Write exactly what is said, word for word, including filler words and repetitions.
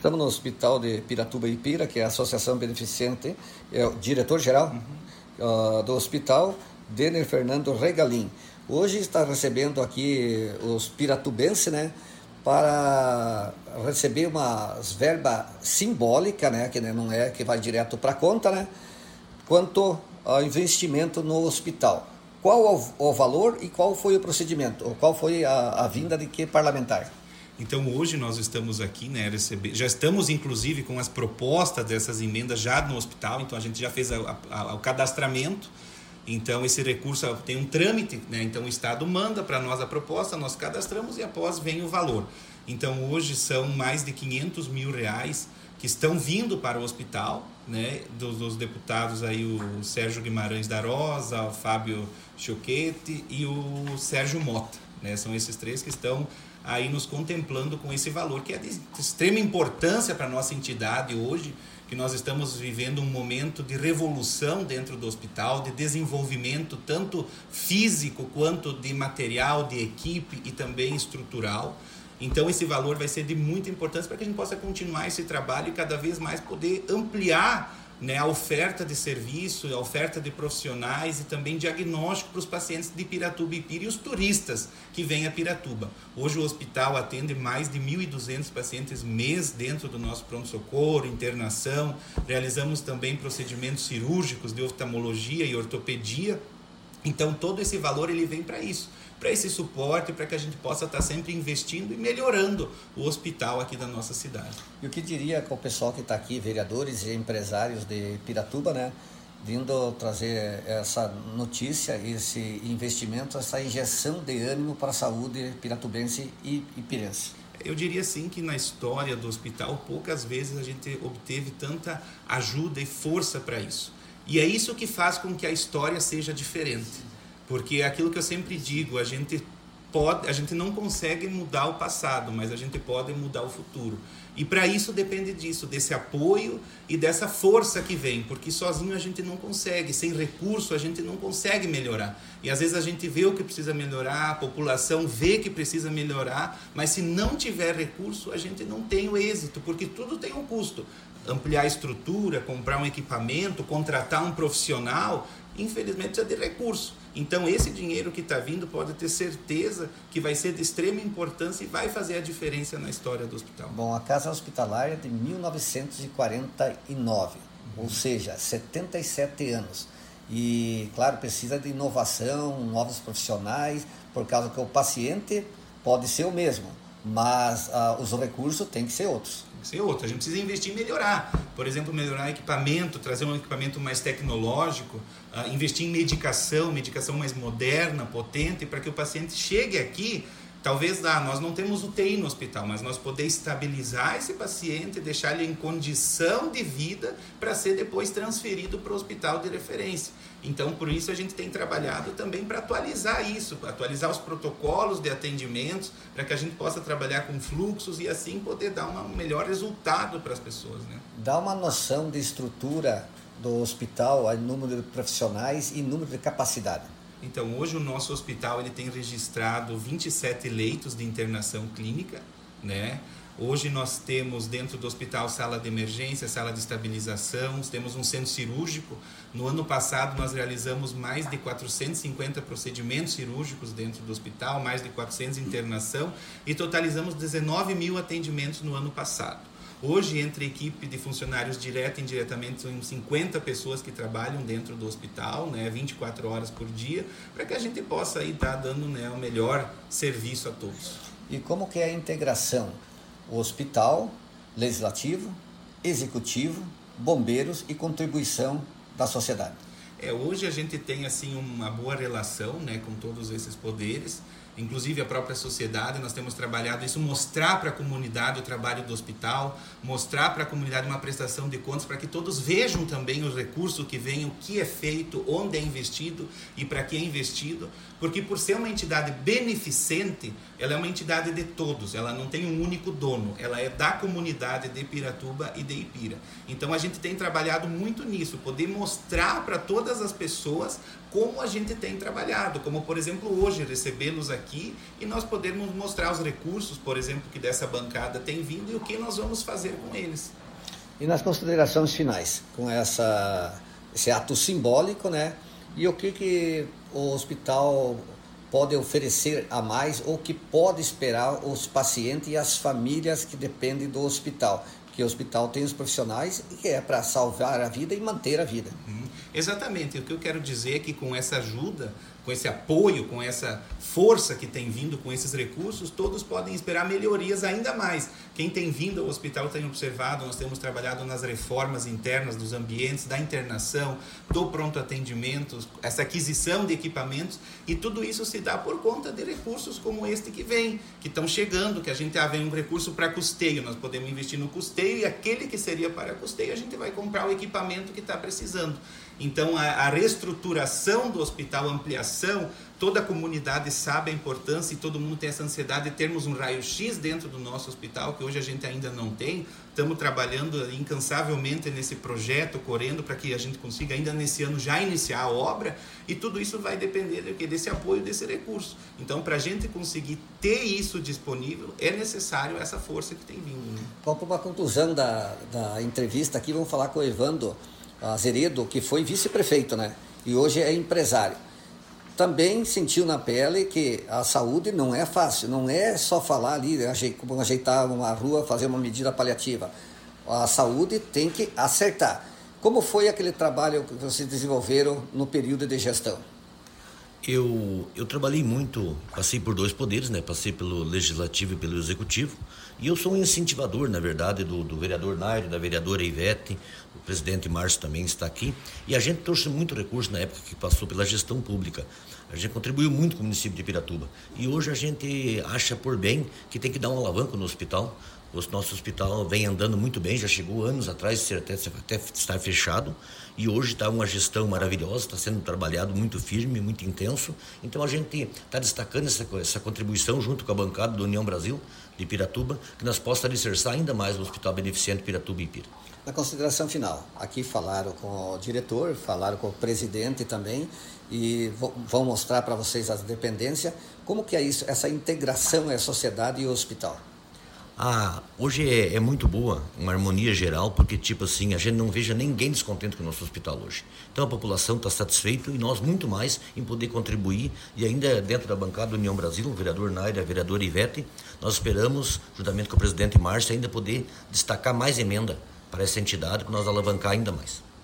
Estamos no Hospital de Piratuba e Ipira, que é a Associação Beneficente, é o diretor-geral uhum. uh, do hospital, Denner Fernando Regalim. Hoje está recebendo aqui os piratubenses, né, para receber uma verba simbólica, né, que não é que vai direto para a conta, né, quanto ao investimento no hospital. Qual o, o valor e qual foi o procedimento? Ou qual foi a, a vinda de que parlamentar? Então hoje nós estamos aqui, né, receber, já estamos inclusive com as propostas dessas emendas já no hospital, então a gente já fez a, a, o cadastramento, então esse recurso tem um trâmite, né, então o Estado manda para nós a proposta, nós cadastramos e após vem o valor. Então hoje são mais de quinhentos mil reais que estão vindo para o hospital, né, dos, dos deputados aí o Sérgio Guimarães da Rosa, o Fábio Choquete e o Sérgio Mota, né, são esses três que estão aí nos contemplando com esse valor, que é de extrema importância para a nossa entidade hoje, que nós estamos vivendo um momento de revolução dentro do hospital, de desenvolvimento tanto físico quanto de material, de equipe e também estrutural. Então esse valor vai ser de muita importância para que a gente possa continuar esse trabalho e cada vez mais poder ampliar, né, a oferta de serviço, a oferta de profissionais e também diagnóstico para os pacientes de Piratuba e Ipira e os turistas que vêm a Piratuba. Hoje o hospital atende mais de mil e duzentos pacientes mês dentro do nosso pronto-socorro, internação. Realizamos também procedimentos cirúrgicos de oftalmologia e ortopedia. Então todo esse valor ele vem para isso, para esse suporte, para que a gente possa estar sempre investindo e melhorando o hospital aqui da nossa cidade. E o que diria com o pessoal que está aqui, vereadores e empresários de Piratuba, né, vindo trazer essa notícia, esse investimento, essa injeção de ânimo para a saúde piratubense e ipirense? Eu diria assim que na história do hospital, poucas vezes a gente obteve tanta ajuda e força para isso. E é isso que faz com que a história seja diferente. Porque é aquilo que eu sempre digo, a gente, pode, a gente não consegue mudar o passado, mas a gente pode mudar o futuro. E para isso depende disso, desse apoio e dessa força que vem, porque sozinho a gente não consegue, sem recurso a gente não consegue melhorar. E às vezes a gente vê o que precisa melhorar, a população vê que precisa melhorar, mas se não tiver recurso a gente não tem o êxito, porque tudo tem um custo. Ampliar a estrutura, comprar um equipamento, contratar um profissional, infelizmente precisa de recurso. Então esse dinheiro que está vindo pode ter certeza que vai ser de extrema importância e vai fazer a diferença na história do hospital. Bom, a Casa Hospitalar é de mil novecentos e quarenta e nove, uhum. ou seja, setenta e sete anos. E, claro, precisa de inovação, novos profissionais, por causa que o paciente pode ser o mesmo, mas uh, os recursos têm que ser outros. Ser outro. A gente precisa investir em melhorar. Por exemplo, melhorar equipamento, trazer um equipamento mais tecnológico, uh, investir em medicação, medicação mais moderna, potente, para que o paciente chegue aqui. Talvez ah, nós não temos U T I no hospital, mas nós poder estabilizar esse paciente, deixar ele em condição de vida para ser depois transferido para o hospital de referência. Então, por isso a gente tem trabalhado também para atualizar isso, atualizar os protocolos de atendimentos, para que a gente possa trabalhar com fluxos e assim poder dar um melhor resultado para as pessoas, né? Dá uma noção de estrutura do hospital, número de profissionais e número de capacidade. Então, hoje o nosso hospital ele tem registrado vinte e sete leitos de internação clínica, né? Hoje nós temos dentro do hospital sala de emergência, sala de estabilização, temos um centro cirúrgico. No ano passado nós realizamos mais de quatrocentos e cinquenta procedimentos cirúrgicos dentro do hospital, mais de quatrocentos de internação e totalizamos dezenove mil atendimentos no ano passado. Hoje, entre equipe de funcionários direta e indiretamente, são cinquenta pessoas que trabalham dentro do hospital, né, vinte e quatro horas por dia, para que a gente possa aí estar dando, né, o melhor serviço a todos. E como que é a integração? O hospital, legislativo, executivo, bombeiros e contribuição da sociedade. É, hoje a gente tem assim uma boa relação, né, com todos esses poderes. Inclusive a própria sociedade, nós temos trabalhado isso, mostrar para a comunidade o trabalho do hospital, mostrar para a comunidade uma prestação de contas para que todos vejam também os recursos que vêm, o que é feito, onde é investido e para que é investido, porque por ser uma entidade beneficente, ela é uma entidade de todos, ela não tem um único dono, ela é da comunidade de Piratuba e de Ipira. Então a gente tem trabalhado muito nisso, poder mostrar para todas as pessoas como a gente tem trabalhado, como por exemplo hoje recebê-los aqui aqui e nós podermos mostrar os recursos, por exemplo, que dessa bancada tem vindo e o que nós vamos fazer com eles. E nas considerações finais, com essa, esse ato simbólico, né? E o que, que o hospital pode oferecer a mais ou que pode esperar os pacientes e as famílias que dependem do hospital? Que o hospital tem os profissionais e que é para salvar a vida e manter a vida. Hum, exatamente. O que eu quero dizer é que com essa ajuda, com esse apoio, com essa força que tem vindo com esses recursos, todos podem esperar melhorias ainda mais. Quem tem vindo ao hospital tem observado, nós temos trabalhado nas reformas internas dos ambientes, da internação, do pronto atendimento, essa aquisição de equipamentos, e tudo isso se dá por conta de recursos como este que vem, que estão chegando, que a gente ah, vem um recurso para custeio, nós podemos investir no custeio e aquele que seria para custeio a gente vai comprar o equipamento que está precisando. Então a, a reestruturação do hospital, a ampliação, toda a comunidade sabe a importância e todo mundo tem essa ansiedade de termos um raio-x dentro do nosso hospital, que hoje a gente ainda não tem. Estamos trabalhando incansavelmente nesse projeto, correndo para que a gente consiga ainda nesse ano já iniciar a obra, e tudo isso vai depender de, desse apoio, desse recurso. Então, para a gente conseguir ter isso disponível, é necessário essa força que tem vindo. Né? Vamos para uma conclusão da, da entrevista aqui, vamos falar com o Evandro Azeredo, que foi vice-prefeito, né? E hoje é empresário. Também sentiu na pele que a saúde não é fácil, não é só falar ali, como ajeitar uma rua, fazer uma medida paliativa. A saúde tem que acertar. Como foi aquele trabalho que vocês desenvolveram no período de gestão? Eu, eu trabalhei muito, passei por dois poderes, né? Passei pelo Legislativo e pelo Executivo, e eu sou um incentivador, na verdade, do, do vereador Nairo, da vereadora Ivete, o presidente Márcio também está aqui, e a gente trouxe muito recurso na época que passou pela gestão pública. A gente contribuiu muito com o município de Piratuba, e hoje a gente acha por bem que tem que dar um alavanco no hospital. O nosso hospital vem andando muito bem, já chegou anos atrás, até, até estar fechado, e hoje está uma gestão maravilhosa, está sendo trabalhado muito firme, muito intenso. Então a gente está destacando essa, essa contribuição junto com a bancada do União Brasil de Piratuba, que nós possa alicerçar ainda mais o Hospital Beneficente Piratuba e Pira. Na consideração final, aqui falaram com o diretor, falaram com o presidente também, e vão mostrar para vocês as dependências, como que é isso, essa integração é a sociedade e o hospital. Ah, hoje é, é muito boa, uma harmonia geral, porque tipo assim, a gente não veja ninguém descontente com o nosso hospital hoje. Então a população está satisfeita e nós muito mais em poder contribuir, e ainda dentro da bancada do União Brasil, o vereador Nair, a vereadora Ivete, nós esperamos, juntamente com o presidente Márcio, ainda poder destacar mais emenda para essa entidade, para nós alavancar ainda mais.